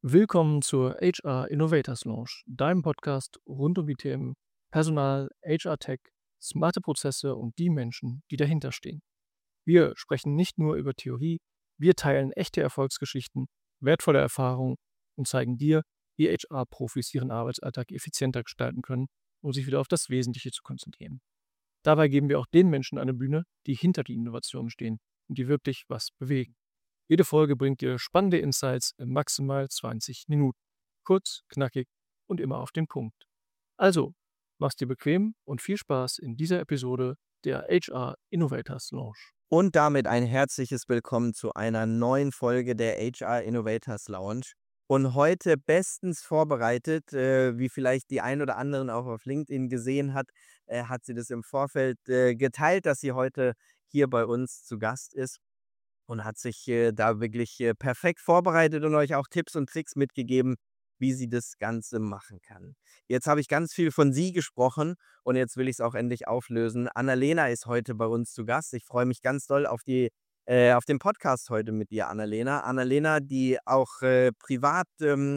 Willkommen zur HR Innovators Lounge, deinem Podcast rund um die Themen Personal, HR Tech, smarte Prozesse und die Menschen, die dahinter stehen. Wir sprechen nicht nur über Theorie, wir teilen echte Erfolgsgeschichten, wertvolle Erfahrungen und zeigen dir, wie HR-Profis ihren Arbeitsalltag effizienter gestalten können, um sich wieder auf das Wesentliche zu konzentrieren. Dabei geben wir auch den Menschen eine Bühne, die hinter die Innovationen stehen und die wirklich was bewegen. Jede Folge bringt dir spannende Insights in maximal 20 Minuten. Kurz, knackig und immer auf den Punkt. Also, mach's dir bequem und viel Spaß in dieser Episode der HR Innovators Lounge. Und damit ein herzliches Willkommen zu einer neuen Folge der HR Innovators Lounge. Und heute bestens vorbereitet, wie vielleicht die ein oder anderen auch auf LinkedIn gesehen hat sie das im Vorfeld geteilt, dass sie heute hier bei uns zu Gast ist und hat sich da wirklich perfekt vorbereitet und euch auch Tipps und Tricks mitgegeben, wie sie das Ganze machen kann. Jetzt habe ich ganz viel von sie gesprochen und jetzt will ich es auch endlich auflösen. Annalena ist heute bei uns zu Gast. Ich freue mich ganz doll auf den Podcast heute mit dir, Annalena. Annalena, die auch privat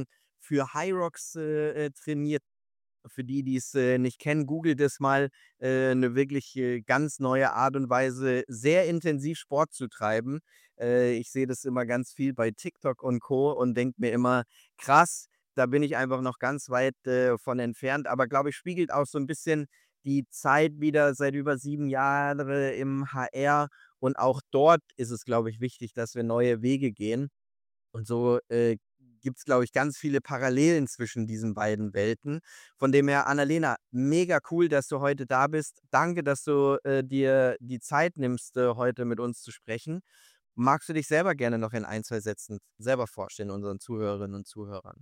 für Hyrox trainiert. Für die, die es nicht kennen, googelt es mal, 'ne wirklich ganz neue Art und Weise, sehr intensiv Sport zu treiben. Ich sehe das immer ganz viel bei TikTok und Co. und denke mir immer: „Krass, da bin ich einfach noch ganz weit von entfernt.“ Aber glaube ich, spiegelt auch so ein bisschen die Zeit wieder seit über 7 Jahre im HR, und auch dort ist es, glaube ich, wichtig, dass wir neue Wege gehen. Und so gibt es, glaube ich, ganz viele Parallelen zwischen diesen beiden Welten. Von dem her, Annalena, mega cool, dass du heute da bist. Danke, dass du dir die Zeit nimmst, heute mit uns zu sprechen. Magst du dich selber gerne noch in ein, 2 Sätzen selber vorstellen, unseren Zuhörerinnen und Zuhörern?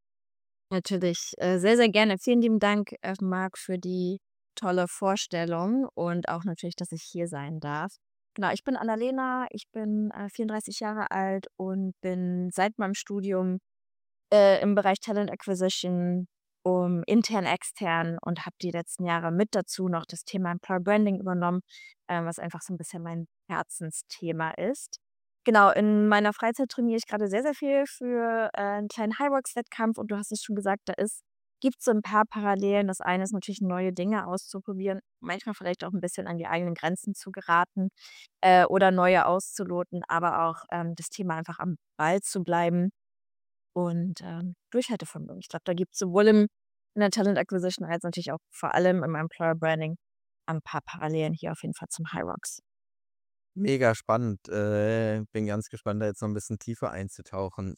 Natürlich, sehr, sehr gerne. Vielen lieben Dank, Marc, für die tolle Vorstellung und auch natürlich, dass ich hier sein darf. Genau, ich bin Annalena, ich bin 34 Jahre alt und bin seit meinem Studium im Bereich Talent Acquisition, intern, extern, und habe die letzten Jahre mit dazu noch das Thema Employer Branding übernommen, was einfach so ein bisschen mein Herzensthema ist. Genau, in meiner Freizeit trainiere ich gerade sehr, sehr viel für 'n kleinen Hyrox-Wettkampf, und du hast es schon gesagt, gibt's so ein paar Parallelen. Das eine ist natürlich, neue Dinge auszuprobieren, manchmal vielleicht auch ein bisschen an die eigenen Grenzen zu geraten, oder neue auszuloten, aber auch das Thema einfach am Ball zu bleiben und Durchhaltevermögen. Ich glaube, da gibt's sowohl in der Talent Acquisition als natürlich auch vor allem im Employer Branding ein paar Parallelen hier auf jeden Fall zum HYROX. Mega spannend. Bin ganz gespannt, da jetzt noch ein bisschen tiefer einzutauchen.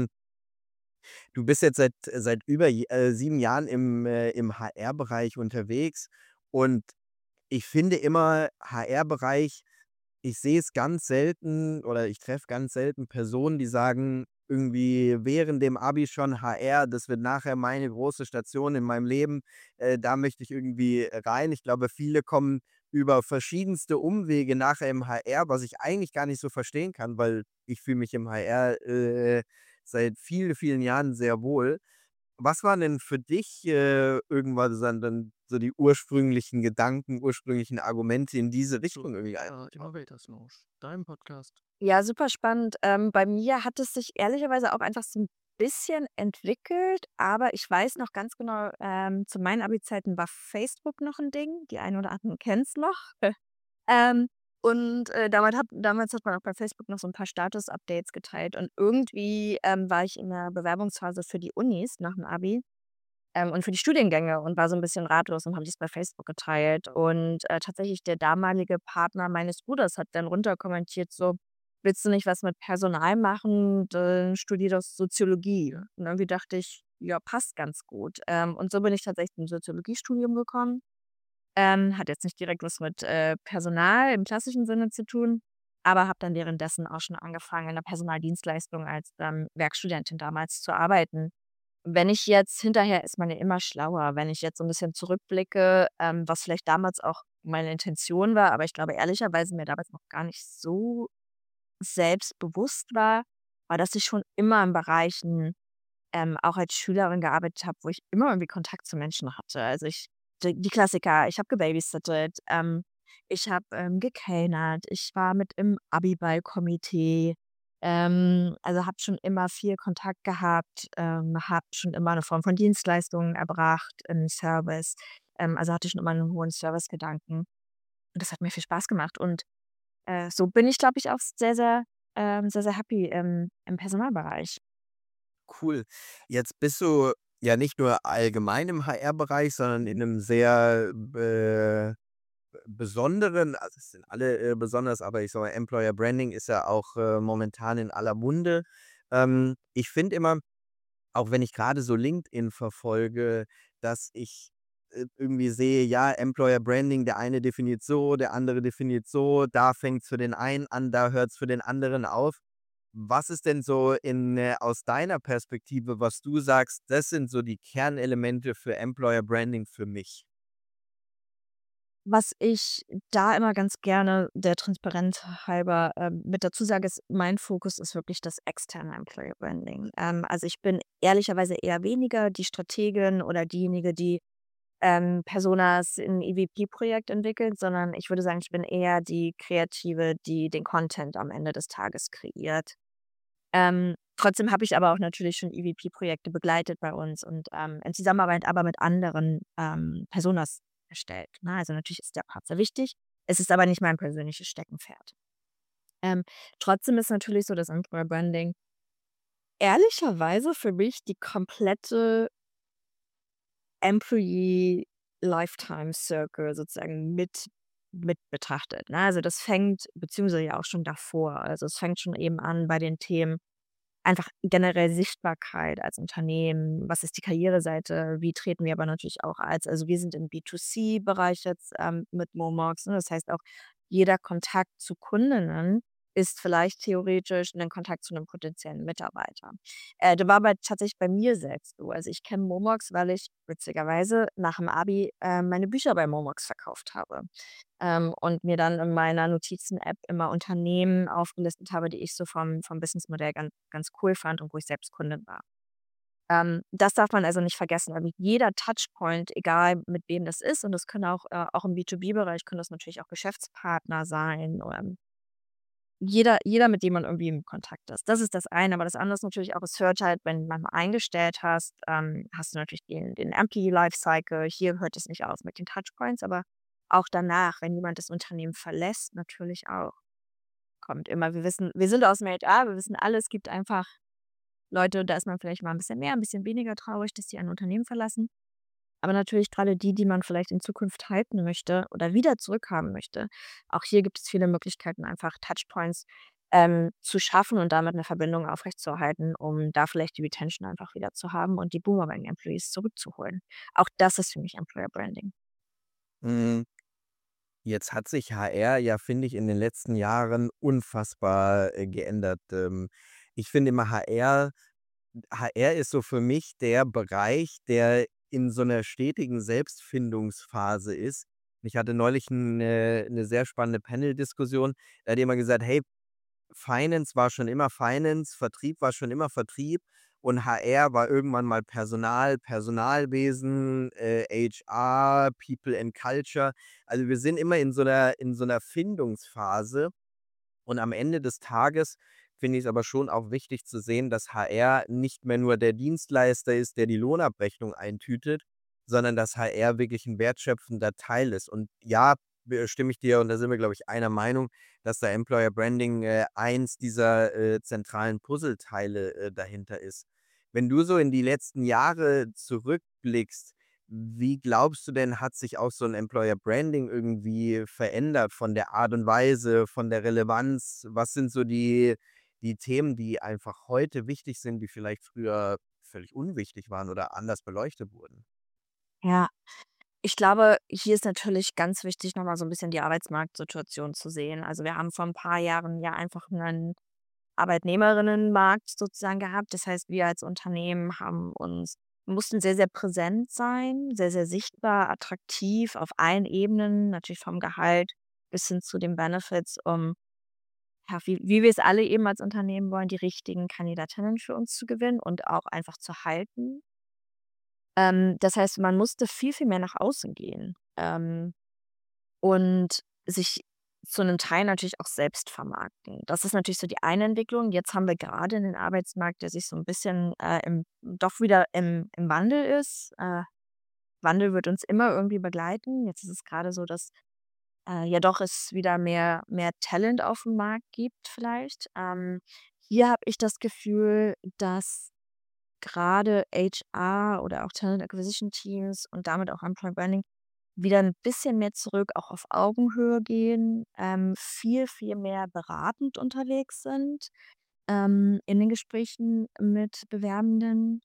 Du bist jetzt seit über 7 Jahren im HR-Bereich unterwegs, und ich finde immer, HR-Bereich, ich sehe es ganz selten oder ich treffe ganz selten Personen, die sagen irgendwie während dem Abi schon: „HR, das wird nachher meine große Station in meinem Leben, da möchte ich irgendwie rein.“ Ich glaube, viele kommen über verschiedenste Umwege nachher im HR, was ich eigentlich gar nicht so verstehen kann, weil ich fühle mich im HR seit vielen, vielen Jahren sehr wohl. Was waren denn für dich irgendwann dann so die ursprünglichen Gedanken, ursprünglichen Argumente in diese Zur Richtung irgendwie HR einzutauchen? Innovators Lounge, deinem Podcast. Ja, super spannend. Bei mir hat es sich ehrlicherweise auch einfach so ein bisschen entwickelt, aber ich weiß noch ganz genau, zu meinen Abi-Zeiten war Facebook noch ein Ding. Die einen oder anderen kennen's noch. Ähm, damals hat man auch bei Facebook noch so ein paar Status-Updates geteilt, und irgendwie war ich in der Bewerbungsphase für die Unis nach dem Abi, und für die Studiengänge, und war so ein bisschen ratlos und habe das bei Facebook geteilt. Und tatsächlich der damalige Partner meines Bruders hat dann runterkommentiert so: „Willst du nicht was mit Personal machen? Dann studier doch Soziologie.“ Und irgendwie dachte ich: „Ja, passt ganz gut.“ Und so bin ich tatsächlich zum Soziologiestudium gekommen. Hat jetzt nicht direkt was mit Personal im klassischen Sinne zu tun, aber habe dann währenddessen auch schon angefangen, in der Personaldienstleistung als Werkstudentin damals zu arbeiten. Wenn ich jetzt hinterher, ist man ja immer schlauer, wenn ich jetzt so 'n bisschen zurückblicke, was vielleicht damals auch meine Intention war, aber ich glaube ehrlicherweise mir damals noch gar nicht so selbstbewusst war, dass ich schon immer in Bereichen, auch als Schülerin gearbeitet habe, wo ich immer irgendwie Kontakt zu Menschen hatte. Also, die Klassiker, ich habe gebabysittet, ich habe gekellnert, ich war mit im Abiballkomitee, Also habe schon immer viel Kontakt gehabt, habe schon immer eine Form von Dienstleistungen erbracht im Service. Also hatte schon immer einen hohen Servicegedanken. Und das hat mir viel Spaß gemacht. Und so bin ich, glaube ich, auch sehr, sehr happy im Personalbereich. Cool. Jetzt bist du ja nicht nur allgemein im HR-Bereich, sondern in einem sehr besonderen, also es sind alle besonders, aber ich sage mal, Employer Branding ist ja auch momentan in aller Munde. Ich finde immer, auch wenn ich gerade so LinkedIn verfolge, dass ich irgendwie sehe, ja, Employer Branding, der eine definiert so, der andere definiert so, da fängt's für den einen an, da hört's für den anderen auf. Was ist denn so aus deiner Perspektive, was du sagst, das sind so die Kernelemente für Employer Branding für mich? Was ich da immer ganz gerne der Transparenz halber, mit dazu sage, ist, mein Fokus ist wirklich das externe Employer Branding. Also, ich bin ehrlicherweise eher weniger die Strategin oder diejenige, die, Personas in EVP-Projekt entwickelt, sondern ich würde sagen, ich bin eher die Kreative, die den Content am Ende des Tages kreiert. Trotzdem habe ich aber auch natürlich schon EVP-Projekte begleitet bei uns und, in Zusammenarbeit aber mit anderen, Personas erstellt, ne? Also, natürlich ist der Part sehr wichtig. Es ist aber nicht mein persönliches Steckenpferd. Ähm, Trotzdem ist natürlich so das Employer Branding ehrlicherweise für mich die komplette Employee Lifetime Circle sozusagen mit betrachtet, ne? Also, das fängt beziehungsweise ja auch schon davor. Also, es fängt schon eben an bei den Themen einfach generell Sichtbarkeit als Unternehmen. Was ist die Karriereseite? Wie treten wir aber natürlich auch also wir sind im B2C-Bereich jetzt, mit Momox, ne? Das heißt auch, jeder Kontakt zu Kundinnen ist vielleicht theoretisch ein Kontakt zu einem potenziellen Mitarbeiter. Der war aber tatsächlich bei mir selbst so. Also, ich kenne Momox, weil ich witzigerweise nach dem Abi, meine Bücher bei Momox verkauft habe, und mir dann in meiner Notizen-App immer Unternehmen aufgelistet habe, die ich so vom Businessmodell ganz cool fand und wo ich selbst Kundin war. Das darf man also nicht vergessen. Also, jeder Touchpoint, egal mit wem das ist, und das können auch im B2B-Bereich können das natürlich auch Geschäftspartner sein oder jeder, mit dem man irgendwie im Kontakt ist. Das ist das eine, aber das andere ist natürlich auch, es hört halt, wenn man mal eingestellt hast, hast du natürlich den Employee Lifecycle. Hier hört es nicht auf mit den Touchpoints, aber auch danach, wenn jemand das Unternehmen verlässt, natürlich auch. Kommt immer, wir sind aus dem HR, wir wissen alle, es gibt einfach Leute, da ist man vielleicht mal ein bisschen mehr, ein bisschen weniger traurig, dass die ein Unternehmen verlassen. Aber natürlich gerade die, die man vielleicht in Zukunft halten möchte oder wieder zurückhaben möchte. Auch hier gibt es viele Möglichkeiten, einfach Touchpoints, zu schaffen und damit eine Verbindung aufrechtzuerhalten, um da vielleicht die Retention einfach wieder zu haben und die Boomerang-Employees zurückzuholen. Auch das ist für mich Employer Branding. Hm, jetzt hat sich HR ja, finde ich, in den letzten Jahren unfassbar geändert. Ich finde immer HR ist so für mich der Bereich, der in so einer stetigen Selbstfindungsphase ist. Ich hatte neulich 'ne sehr spannende Panel-Diskussion. Da hat jemand gesagt: „Hey, Finance war schon immer Finance, Vertrieb war schon immer Vertrieb und HR war irgendwann mal Personal, Personalwesen, HR, People and Culture.“ Also, wir sind immer in so einer Findungsphase und am Ende des Tages finde ich es aber schon auch wichtig zu sehen, dass HR nicht mehr nur der Dienstleister ist, der die Lohnabrechnung eintütet, sondern dass HR wirklich ein wertschöpfender Teil ist. Und ja, stimme ich dir, und da sind wir, glaube ich, einer Meinung, dass da Employer Branding eins dieser zentralen Puzzleteile dahinter ist. Wenn du so in die letzten Jahre zurückblickst, wie glaubst du denn, hat sich auch so 'n Employer Branding irgendwie verändert von der Art und Weise, von der Relevanz? Was sind so die Themen, die einfach heute wichtig sind, die vielleicht früher völlig unwichtig waren oder anders beleuchtet wurden? Ja, ich glaube, hier ist natürlich ganz wichtig, noch mal so ein bisschen die Arbeitsmarktsituation zu sehen. Also, wir haben vor ein paar Jahren ja einfach einen Arbeitnehmerinnenmarkt sozusagen gehabt. Das heißt, wir als Unternehmen mussten sehr, sehr präsent sein, sehr, sehr sichtbar, attraktiv auf allen Ebenen, natürlich vom Gehalt bis hin zu den Benefits, um, ja, wie wir es alle eben als Unternehmen wollen, die richtigen Kandidatinnen für uns zu gewinnen und auch einfach zu halten. Das heißt, man musste viel, viel mehr nach außen gehen, und sich zu einem Teil natürlich auch selbst vermarkten. Das ist natürlich so die eine Entwicklung. Jetzt haben wir gerade einen Arbeitsmarkt, der sich so ein bisschen, doch wieder im Wandel ist. Wandel wird uns immer irgendwie begleiten. Jetzt ist es gerade so, dass, ja doch es wieder mehr Talent auf dem Markt gibt vielleicht. Hier habe ich das Gefühl, dass gerade HR oder auch Talent Acquisition Teams und damit auch Employer Branding wieder ein bisschen mehr zurück auch auf Augenhöhe gehen, viel mehr beratend unterwegs sind, in den Gesprächen mit Bewerbenden.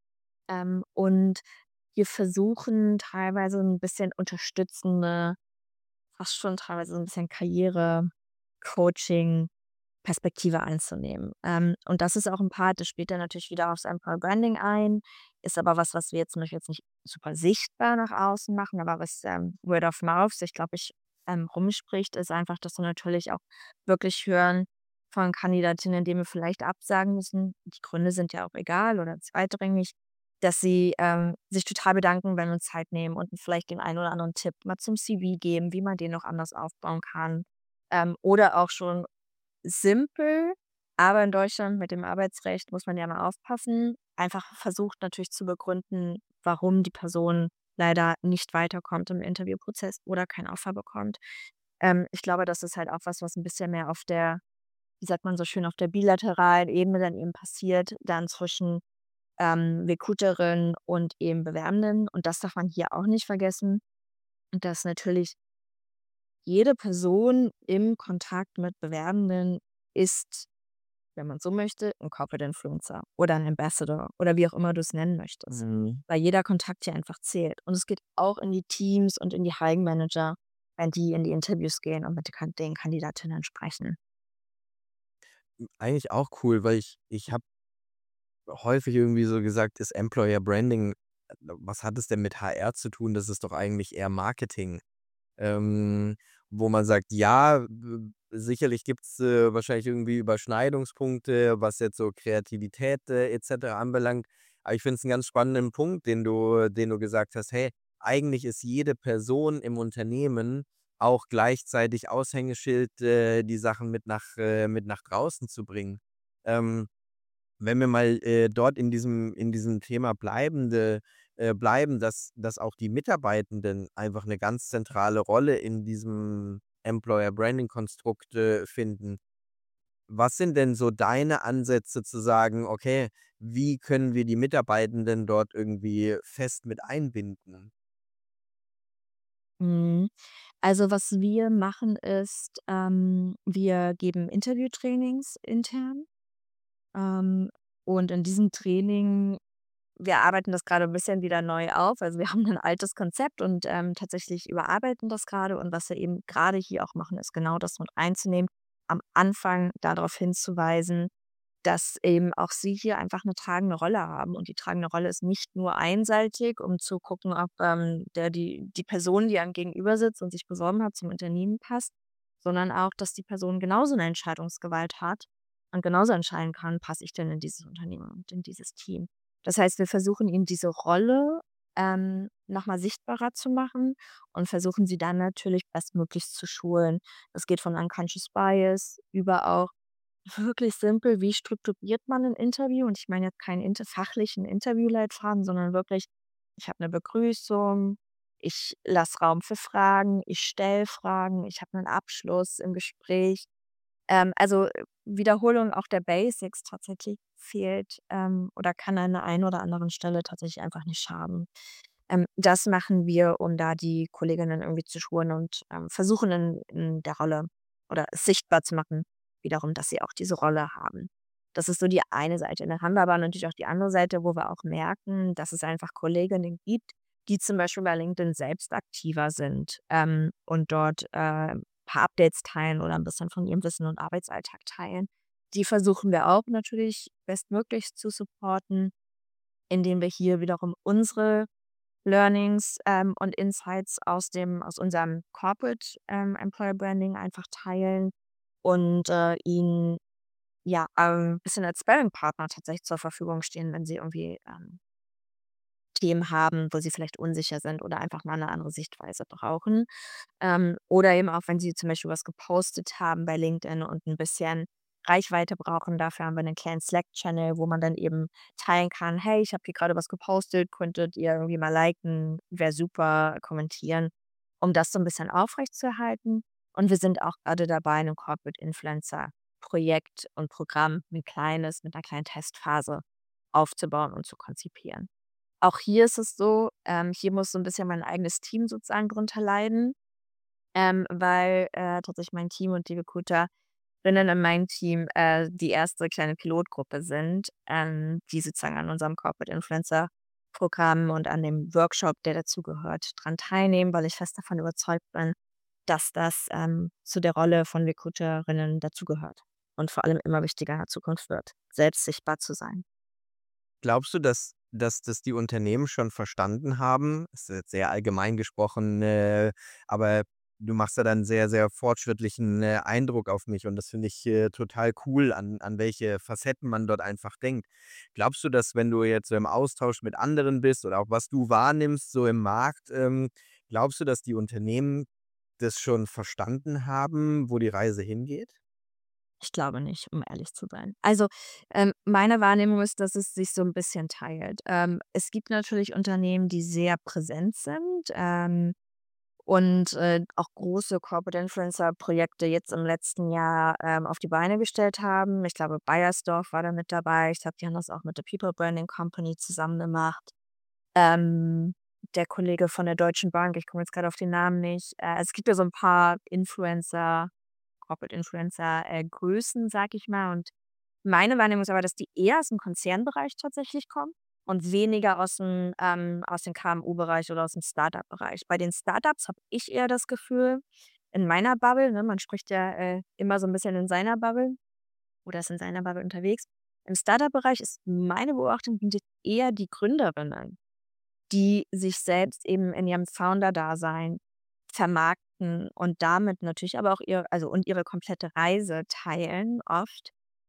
Und wir versuchen teilweise ein bisschen unterstützende, fast schon teilweise so ein bisschen Karriere-Coaching Perspektive einzunehmen. Und das ist auch ein Part, das spielt dann natürlich wieder aufs Employer Branding ein, ist aber was wir jetzt zum Beispiel jetzt nicht super sichtbar nach außen machen, aber was, Word of Mouth sich, glaube ich, rumspricht, ist einfach, dass wir natürlich auch wirklich hören von Kandidatinnen, denen wir vielleicht absagen müssen. Die Gründe sind ja auch egal oder zweitrangig, dass sie, sich total bedanken, wenn wir uns Zeit nehmen und vielleicht den einen oder anderen Tipp mal zum CV geben, wie man den noch anders aufbauen kann. Oder auch schon simpel, aber in Deutschland mit dem Arbeitsrecht muss man ja mal aufpassen. Einfach versucht natürlich zu begründen, warum die Person leider nicht weiterkommt im Interviewprozess oder kein Offer bekommt. Ich glaube, das ist halt auch was ein bisschen mehr auf der, wie sagt man so schön, auf der bilateralen Ebene dann eben passiert, dann zwischen, Recruiterin und eben Bewerbenden. Und das darf man hier auch nicht vergessen, dass natürlich jede Person im Kontakt mit Bewerbenden ist, wenn man so möchte, 'n Corporate Influencer oder 'n Ambassador oder wie auch immer du es nennen möchtest, Mhm. weil jeder Kontakt hier einfach zählt. Und es geht auch in die Teams und in die Hiring Manager, wenn die in die Interviews gehen und mit den Kandidatinnen sprechen. Eigentlich auch cool, weil ich habe häufig irgendwie so gesagt, ist Employer Branding, was hat es denn mit HR zu tun? Das ist doch eigentlich eher Marketing. Ähm, Wo man sagt, ja, sicherlich gibt's, wahrscheinlich irgendwie Überschneidungspunkte, was jetzt so Kreativität, et cetera anbelangt. Aber ich finde es 'n ganz spannenden Punkt, den du gesagt hast: „Hey, eigentlich ist jede Person im Unternehmen auch gleichzeitig Aushängeschild, die Sachen mit nach draußen zu bringen.“ Ähm Wenn wir mal, dort in diesem Thema bleiben, dass auch die Mitarbeitenden einfach eine ganz zentrale Rolle in diesem Employer Branding Konstrukt, finden. Was sind denn so deine Ansätze zu sagen: „Okay, wie können wir die Mitarbeitenden dort irgendwie fest mit einbinden?“ Mhm. Also, was wir machen, ist, wir geben Interviewtrainings intern, ähm, und in diesem Training wir arbeiten das gerade ein bisschen wieder neu auf. Also, wir haben ein altes Konzept und, tatsächlich überarbeiten das gerade. Und was wir eben gerade hier auch machen, ist genau das mit einzunehmen, am Anfang darauf hinzuweisen, dass eben auch sie hier einfach eine tragende Rolle haben. Und die tragende Rolle ist nicht nur einseitig, um zu gucken, ob, die Person, die einem gegenüber sitzt und sich beworben hat, zum Unternehmen passt, sondern auch, dass die Person genauso eine Entscheidungsgewalt hat und genauso entscheiden kann: „Passe ich denn in dieses Unternehmen und in dieses Team?“ Das heißt, wir versuchen ihm diese Rolle, noch mal sichtbarer zu machen und versuchen sie dann natürlich bestmöglichst zu schulen. Das geht von Unconscious Bias über auch wirklich simpel, wie strukturiert man ein Interview? Und ich meine jetzt keinen fachlichen Interviewleitfaden, sondern wirklich, ich habe eine Begrüßung, ich lasse Raum für Fragen, ich stelle Fragen, ich habe einen Abschluss im Gespräch. Also, Wiederholung auch der Basics tatsächlich fehlt, oder kann an der einen oder anderen Stelle tatsächlich einfach nicht schaden. Das machen wir, um da die Kolleginnen irgendwie zu schulen und, versuchen in der Rolle oder es sichtbar zu machen wiederum, dass sie auch diese Rolle haben. Das ist so die eine Seite. Dann haben wir aber natürlich auch die andere Seite, wo wir auch merken, dass es einfach Kolleginnen gibt, die zum Beispiel bei LinkedIn selbst aktiver sind, und dort, paar Updates teilen oder ein bisschen von ihrem Wissen und Arbeitsalltag teilen. Die versuchen wir auch natürlich bestmöglich zu supporten, indem wir hier wiederum unsere Learnings, und Insights aus unserem Corporate, Employer Branding einfach teilen und, ihnen, ja, bisschen als Sparringpartner tatsächlich zur Verfügung stehen, wenn sie irgendwie, Themen haben, wo sie vielleicht unsicher sind oder einfach mal eine andere Sichtweise brauchen. Oder eben auch, wenn sie zum Beispiel was gepostet haben bei LinkedIn und ein bisschen Reichweite brauchen. Dafür haben wir einen kleinen Slack-Channel, wo man dann eben teilen kann: „Hey, ich habe hier gerade was gepostet, könntet ihr irgendwie mal liken? Wäre super, kommentieren“, um das so ein bisschen aufrechtzuerhalten. Und wir sind auch gerade dabei, 'nen Corporate Influencer Projekt und Programm, 'n kleines mit einer kleinen Testphase aufzubauen und zu konzipieren. Auch hier ist es so, hier muss so ein bisschen mein eigenes Team sozusagen drunter leiden, weil, tatsächlich mein Team und die Recruiterinnen in meinem Team, die erste kleine Pilotgruppe sind, die sozusagen an unserem Corporate Influencer Programm und an dem Workshop, der dazugehört, dran teilnehmen, weil ich fest davon überzeugt bin, dass das, zu der Rolle von Recruiterinnen dazugehört und vor allem immer wichtiger in der Zukunft wird, selbst sichtbar zu sein. Glaubst du, dass das die Unternehmen schon verstanden haben? Ist jetzt sehr allgemein gesprochen, aber du machst da dann sehr, sehr fortschrittlichen, Eindruck auf mich und das finde ich, total cool, an welche Facetten man dort einfach denkt. Glaubst du, dass wenn du jetzt so im Austausch mit anderen bist oder auch was du wahrnimmst so im Markt, glaubst du, dass die Unternehmen das schon verstanden haben, wo die Reise hingeht? Ich glaube nicht, um ehrlich zu sein. Also, meine Wahrnehmung ist, dass es sich so ein bisschen teilt. Es gibt natürlich Unternehmen, die sehr präsent sind, und, auch große Corporate Influencer-Projekte jetzt im letzten Jahr, auf die Beine gestellt haben. Ich glaube, Beiersdorf war da mit dabei. Ich glaube, die haben das auch mit der People Branding Company zusammen gemacht. Ähm, Der Kollege von der Deutschen Bank, ich komme jetzt gerade auf den Namen nicht. Es gibt ja so ein paar Influencer Corporate Influencer, Größen, sage ich mal. Und meine Wahrnehmung ist aber, dass die eher aus dem Konzernbereich tatsächlich kommen und weniger aus dem KMU-Bereich oder aus dem Startup-Bereich. Bei den Startups habe ich eher das Gefühl, in meiner Bubble, ne, man spricht ja, immer so ein bisschen in seiner Bubble oder ist in seiner Bubble unterwegs. Im Startup-Bereich ist meine Beobachtung, sind es eher die Gründerinnen, die sich selbst eben in ihrem Founder-Dasein vermarkten und damit natürlich aber auch ihre komplette Reise teilen oft,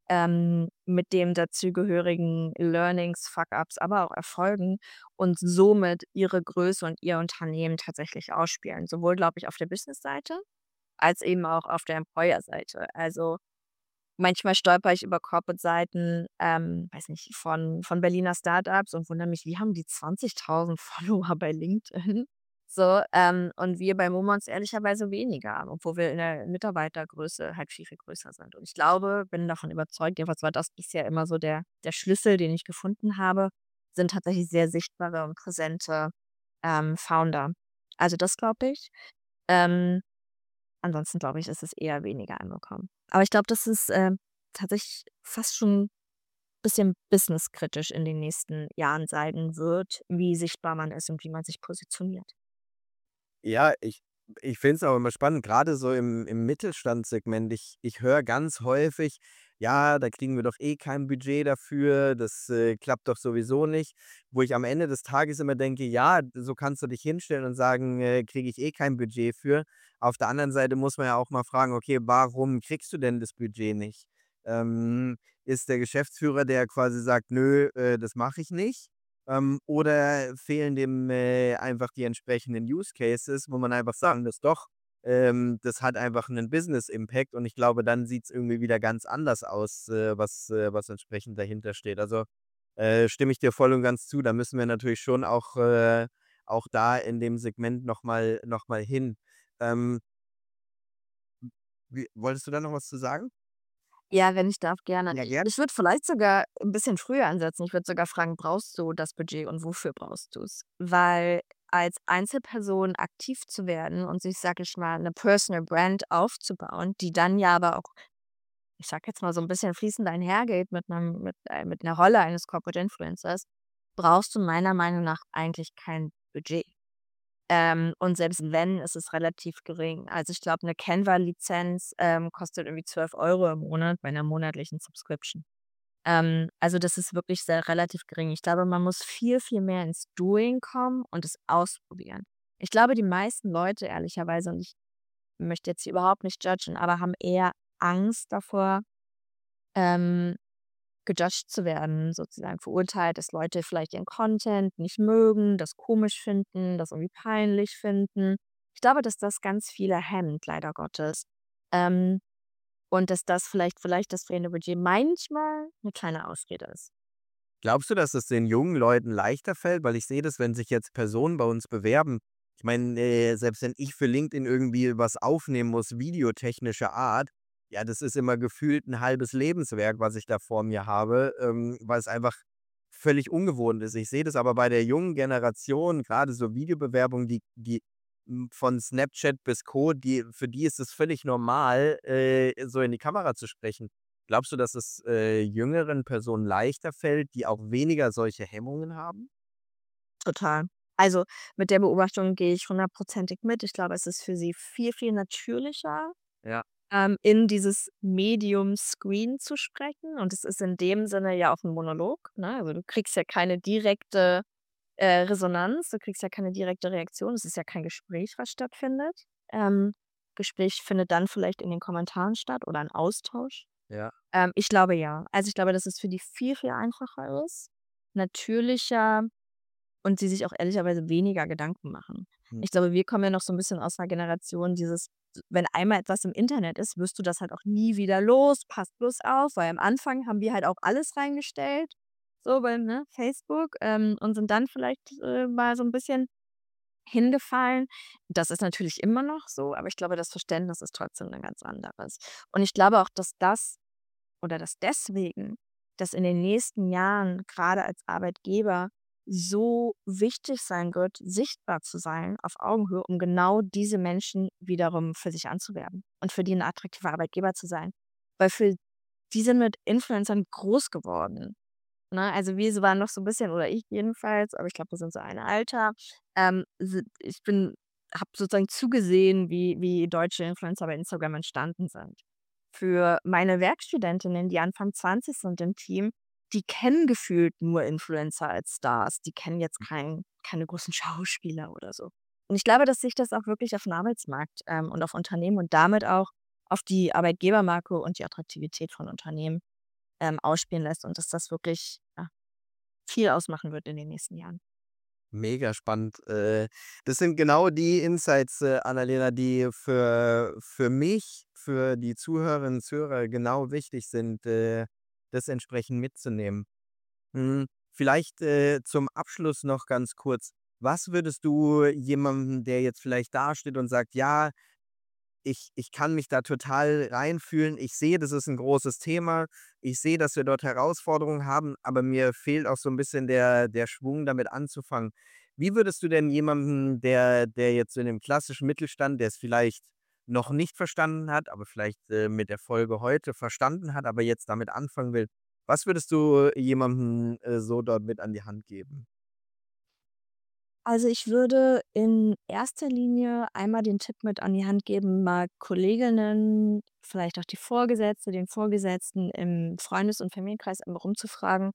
mit dem dazugehörigen Learnings, Fuck-ups, aber auch Erfolgen und somit ihre Größe und ihr Unternehmen tatsächlich ausspielen. Sowohl, glaube ich, auf der Business-Seite als eben auch auf der Employer-Seite. Also, manchmal stolpere ich über Corporate-Seiten, weiß nicht, von Berliner Startups und wundere mich, wie haben die 20.000 Follower bei LinkedIn? So, und wir bei Moments ehrlicherweise weniger, obwohl wir in der Mitarbeitergröße halt viel, viel größer sind. Und ich glaube, bin davon überzeugt, jedenfalls war das bisher immer so der Schlüssel, den ich gefunden habe, sind tatsächlich sehr sichtbare und präsente, Founder. Also, das glaube ich. Ähm Ansonsten glaube ich, ist es eher weniger angekommen. Aber ich glaube, das ist, tatsächlich fast schon ein bisschen businesskritisch in den nächsten Jahren sein wird, wie sichtbar man ist und wie man sich positioniert. Ja, ich finde es auch immer spannend, gerade so im Mittelstandssegment. Ich höre ganz häufig: „Ja, da kriegen wir doch eh kein Budget dafür, das, klappt doch sowieso nicht.“ Wo ich am Ende des Tages immer denke: „Ja, so kannst du dich hinstellen und sagen, kriege ich eh kein Budget für.“ Auf der anderen Seite muss man ja auch mal fragen: „Okay, warum kriegst du denn das Budget nicht?“ Ist der Geschäftsführer, der quasi sagt: „Nö, das mache ich nicht?“ oder fehlen dem, einfach die entsprechenden Use Cases, wo man einfach sagen muss: „Doch, das hat einfach einen Business Impact“ und ich glaube, dann sieht's irgendwie wieder ganz anders aus, was entsprechend dahinter steht. Also, stimme ich dir voll und ganz zu. Da müssen wir natürlich schon auch da in dem Segment noch mal hin. Ähm, wie wolltest du da noch was zu sagen? Ja, wenn ich darf, gerne. Ja, gern. Ich würde vielleicht sogar ein bisschen früher ansetzen. Ich würde sogar fragen: „Brauchst du das Budget und wofür brauchst du es?“ Weil als Einzelperson aktiv zu werden und sich, sage ich mal, eine Personal Brand aufzubauen, die dann ja aber auch, ich sage jetzt mal, so ein bisschen fließend einhergeht mit 'ner Rolle eines Corporate Influencers, brauchst du meiner Meinung nach eigentlich kein Budget. Und selbst wenn, ist es relativ gering. Also, ich glaube, 'ne Canva-Lizenz, kostet irgendwie 12 € im Monat bei 'ner monatlichen Subscription. Also, das ist wirklich sehr relativ gering. Ich glaube, man muss viel, viel mehr ins Doing kommen und es ausprobieren. Ich glaube, die meisten Leute ehrlicherweise, und ich möchte jetzt hier überhaupt nicht judgen, aber haben eher Angst davor, ähm gejudged zu werden, sozusagen verurteilt, dass Leute vielleicht ihren Content nicht mögen, das komisch finden, das irgendwie peinlich finden. Ich glaube, dass das ganz viele hemmt, leider Gottes. Ähm, und dass das vielleicht das fehlende Budget manchmal eine kleine Ausrede ist. Glaubst du, dass es den jungen Leuten leichter fällt? Weil ich sehe das, wenn sich jetzt Personen bei uns bewerben. Ich meine, selbst wenn ich für LinkedIn irgendwie was aufnehmen muss, videotechnischer Art, ja, das ist immer gefühlt ein halbes Lebenswerk, was ich da vor mir habe, weil es einfach völlig ungewohnt ist. Ich sehe das aber bei der jungen Generation, gerade so Videobewerbungen, von Snapchat bis Co., für die ist es völlig normal, so in die Kamera zu sprechen. Glaubst du, dass es, jüngeren Personen leichter fällt, die auch weniger solche Hemmungen haben? Total. Also, mit der Beobachtung gehe ich hundertprozentig mit. Ich glaube, es ist für sie viel, viel natürlicher, Ja. in dieses Medium Screen zu sprechen. Und es ist in dem Sinne ja auch ein Monolog, ne? Also, du kriegst ja keine direkte, Resonanz, du kriegst ja keine direkte Reaktion. Es ist ja kein Gespräch, was stattfindet. Ähm, Gespräch findet dann vielleicht in den Kommentaren statt oder ein Austausch. Ja. Ich glaube ja. Also, ich glaube, dass es für die viel, viel einfacher ist, natürlicher und sie sich auch ehrlicherweise weniger Gedanken machen. Hm. Ich glaube, wir kommen ja noch so 'n bisschen aus 'ner Generation dieses wenn einmal etwas im Internet ist, wirst du das halt auch nie wieder los. Pass bloß auf, weil am Anfang haben wir halt auch alles reingestellt, so bei, ne, Facebook, und sind dann vielleicht, mal so 'n bisschen hingefallen. Das ist natürlich immer noch so, aber ich glaube, das Verständnis ist trotzdem 'n ganz anderes. Und ich glaube auch, dass das oder dass deswegen das in den nächsten Jahren gerade als Arbeitgeber so wichtig sein wird, sichtbar zu sein auf Augenhöhe, um genau diese Menschen wiederum für sich anzuwerben und für die 'n attraktiver Arbeitgeber zu sein. Weil für die sind mit Influencern groß geworden, ne? Also, wir so waren noch so 'n bisschen oder ich jedenfalls, aber ich glaube, wir sind so ein Alter, si ich bin habe sozusagen zugesehen, wie deutsche Influencer bei Instagram entstanden sind. Für meine Werkstudentinnen, die Anfang 20 sind im Team, die kennen gefühlt nur Influencer als Stars. Die kennen jetzt keine großen Schauspieler oder so. Und ich glaube, dass sich das auch wirklich auf den Arbeitsmarkt, und auf Unternehmen und damit auch auf die Arbeitgebermarke und die Attraktivität von Unternehmen, ausspielen lässt und dass das wirklich, ja, viel ausmachen wird in den nächsten Jahren. Mega spannend. Das sind genau die Insights, Annalena, die für mich, für die Zuhörerinnen und Zuhörer genau wichtig sind, das entsprechend mitzunehmen. Vielleicht, zum Abschluss noch ganz kurz: Was würdest du jemandem, der jetzt vielleicht dasteht und sagt: „Ja, ich kann mich da total reinfühlen. Ich sehe, das ist ein großes Thema. Ich sehe, dass wir dort Herausforderungen haben, aber mir fehlt auch so ein bisschen der Schwung, damit anzufangen.“ Wie würdest du denn jemanden, der jetzt so in dem klassischen Mittelstand, der es vielleicht noch nicht verstanden hat, aber vielleicht, mit der Folge heute verstanden hat, aber jetzt damit anfangen will, was würdest du jemandem, so dort mit an die Hand geben? Also, ich würde in erster Linie einmal den Tipp mit an die Hand geben, mal Kolleginnen, vielleicht auch die Vorgesetzte, den Vorgesetzten im Freundes und Familienkreis einmal rumzufragen: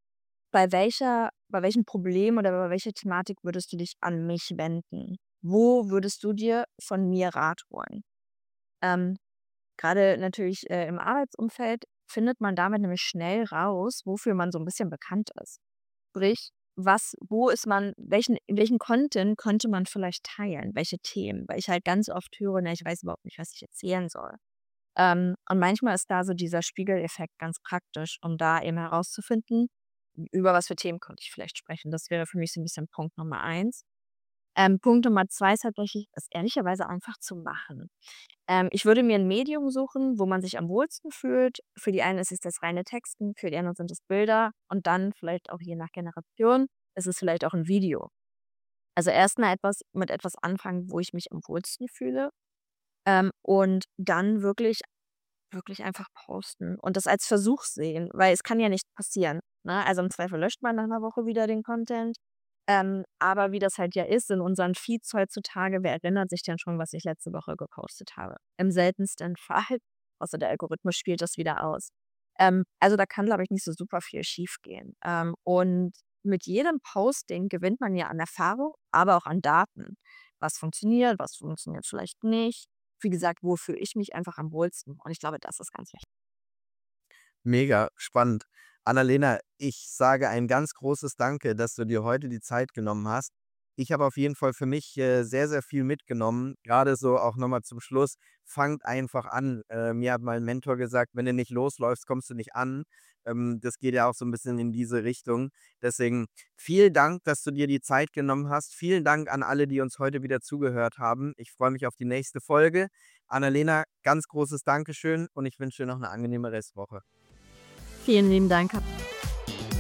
bei welchem Problem oder bei welcher Thematik würdest du dich an mich wenden? Wo würdest du dir von mir Rat holen? Ähm, Grade natürlich, im Arbeitsumfeld findet man damit nämlich schnell raus, wofür man so ein bisschen bekannt ist. Sprich, wo ist man welchen Content könnte man vielleicht teilen, welche Themen? Weil ich halt ganz oft höre: „Ne, ich weiß überhaupt nicht, was ich erzählen soll.“ Und manchmal ist da so dieser Spiegeleffekt ganz praktisch, um da eben herauszufinden, über was für Themen könnte ich vielleicht sprechen. Das wäre für mich so ein bisschen Punkt Nummer eins. Punkt Nummer 2 ist halt wirklich, es ehrlicherweise einfach zu machen. Ich würde mir ein Medium suchen, wo man sich am wohlsten fühlt. Für die einen ist es das reine Texten, für die anderen sind es Bilder und dann vielleicht auch je nach Generation ist es vielleicht auch ein Video. Also, erst mal etwas anfangen, wo ich mich am wohlsten fühle, und dann wirklich einfach posten und das als Versuch sehen, weil es kann ja nicht passieren, ne? Also, im Zweifel löscht man nach 'ner Woche wieder den Content. Aber wie das halt ja ist in unseren Feeds heutzutage, wer erinnert sich denn schon, was ich letzte Woche gepostet habe? Im seltensten Fall, außer der Algorithmus spielt das wieder aus. Also, da kann, glaube ich, nicht so super viel schiefgehen. Und mit jedem Posting gewinnt man ja an Erfahrung, aber auch an Daten. Was funktioniert vielleicht nicht? Wie gesagt, wo fühle ich mich einfach am wohlsten? Und ich glaube, das ist ganz wichtig. Mega spannend. Annalena, ich sage ein ganz großes Danke, dass du dir heute die Zeit genommen hast. Ich habe auf jeden Fall für mich sehr, sehr viel mitgenommen. Gerade so auch nochmal zum Schluss, fangt einfach an. Mir hat mein Mentor gesagt, wenn du nicht losläufst, kommst du nicht an. Das geht ja auch so ein bisschen in diese Richtung. Deswegen vielen Dank, dass du dir die Zeit genommen hast. Vielen Dank an alle, die uns heute wieder zugehört haben. Ich freue mich auf die nächste Folge. Annalena, ganz großes Dankeschön und ich wünsche dir noch eine angenehme Restwoche. Vielen lieben Dank.